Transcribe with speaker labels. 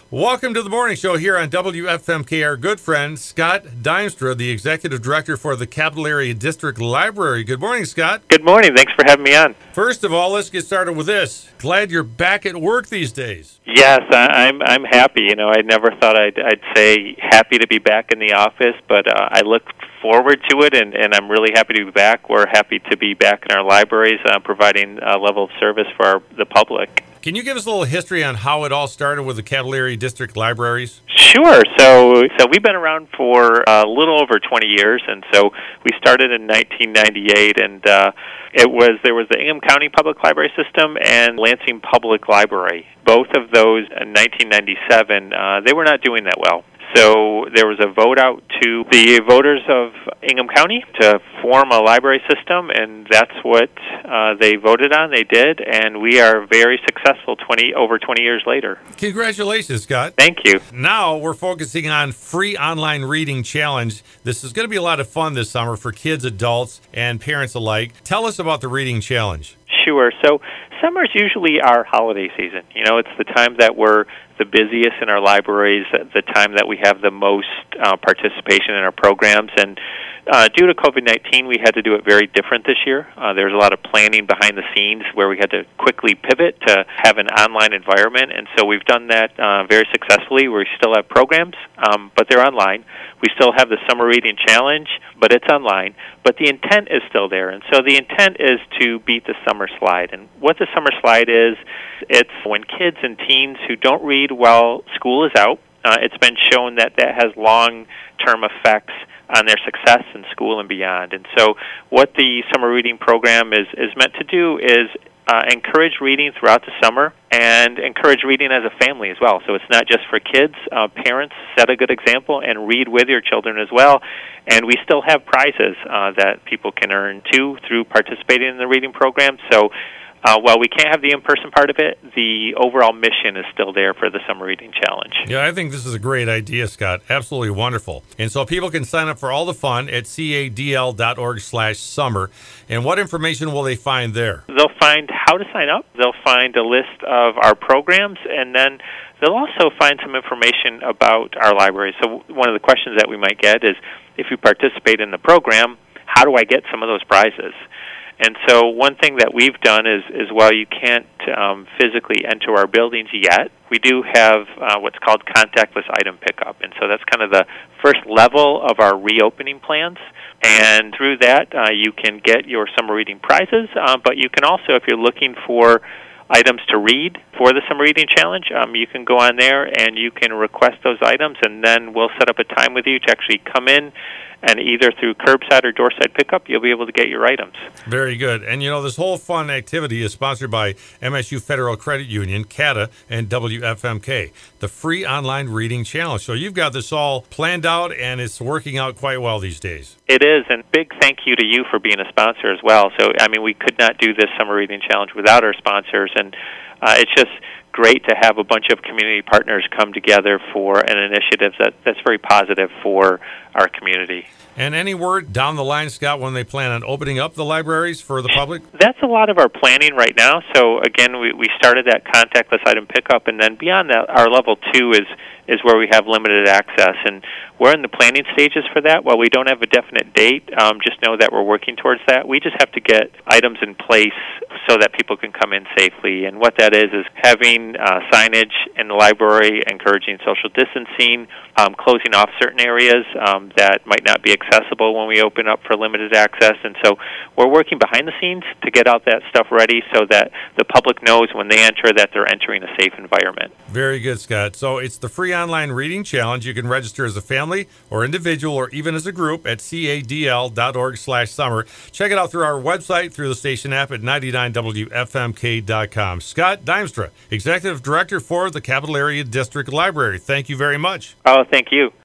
Speaker 1: Welcome to the morning show here on WFMK. Our good friend Scott Dimstra, the Executive Director for the Capital Area District Library. Good morning, Scott.
Speaker 2: Good morning. Thanks for having me on.
Speaker 1: First of all, let's get started with this. Glad you're back at work these days.
Speaker 2: Yes, I'm happy. You know, I never thought I'd say happy to be back in the office, but I look forward to it, and I'm really happy to be back. We're happy to be back in our libraries, providing a level of service for the public.
Speaker 1: Can you give us a little history on how it all started with the Capital Area District Libraries?
Speaker 2: Sure. So we've been around for a little over 20 years, and so we started in 1998, and there was the Ingham County Public Library System and Lansing Public Library. Both of those in 1997, they were not doing that well. So there was a vote out to the voters of Ingham County to form a library system, and that's what they voted on. They did, and we are very successful over 20 years later.
Speaker 1: Congratulations, Scott.
Speaker 2: Thank you.
Speaker 1: Now we're focusing on free online reading challenge. This is going to be a lot of fun this summer for kids, adults, and parents alike. Tell us about the reading challenge.
Speaker 2: Sure. So summer's usually our holiday season. You know, it's the time that we're the busiest in our libraries, the time that we have the most participation in our programs. And due to COVID-19, we had to do it very different this year. There was a lot of planning behind the scenes where we had to quickly pivot to have an online environment. And so we've done that very successfully. We still have programs, but they're online. We still have the Summer Reading Challenge, but it's online. But the intent is still there. And so the intent is to beat the summer slide. And what the summer slide is, it's when kids and teens who don't read while school is out, it's been shown that that has long-term effects on their success in school and beyond. And so what the summer reading program is meant to do is encourage reading throughout the summer and encourage reading as a family as well. So it's not just for kids. Parents set a good example and read with your children as well. And we still have prizes that people can earn too through participating in the reading program. So while we can't have the in-person part of it, the overall mission is still there for the Summer Reading Challenge.
Speaker 1: Yeah, I think this is a great idea, Scott. Absolutely wonderful. And so people can sign up for all the fun at cadl.org/summer. And what information will they find there?
Speaker 2: They'll find how to sign up. They'll find a list of our programs, and then they'll also find some information about our library. So one of the questions that we might get is, if you participate in the program, how do I get some of those prizes? And so one thing that we've done is while you can't physically enter our buildings yet, we do have what's called contactless item pickup. And so that's kind of the first level of our reopening plans. And through that, you can get your summer reading prizes, but you can also, if you're looking for items to read for the Summer Reading Challenge, you can go on there and you can request those items, and then we'll set up a time with you to actually come in, and either through curbside or doorside pickup, you'll be able to get your items.
Speaker 1: Very good. And, you know, this whole fun activity is sponsored by MSU Federal Credit Union, CATA, and WFMK, the free online reading challenge. So you've got this all planned out, and it's working out quite well these days.
Speaker 2: It is, and big thank you to you for being a sponsor as well. So, I mean, we could not do this Summer Reading Challenge without our sponsors, and it's just great to have a bunch of community partners come together for an initiative that's very positive for our community.
Speaker 1: And any word down the line, Scott, when they plan on opening up the libraries for the public?
Speaker 2: That's a lot of our planning right now. So, again, we started that contactless item pickup, and then beyond that, our level 2 is where we have limited access. And we're in the planning stages for that. While we don't have a definite date, just know that we're working towards that. We just have to get items in place so that people can come in safely. And what that is having signage in the library, encouraging social distancing, closing off certain areas that might not be accessible when we open up for limited access. And so we're working behind the scenes to get out that stuff ready so that the public knows when they enter that they're entering a safe environment.
Speaker 1: Very good, Scott. So it's the free online reading challenge. You can register as a family or individual or even as a group at cadl.org/summer. Check it out through our website, through the station app at 99wfmk.com. Scott Dimstra, Executive Director for the Capital Area District Library. Thank you very much.
Speaker 2: Oh, thank you.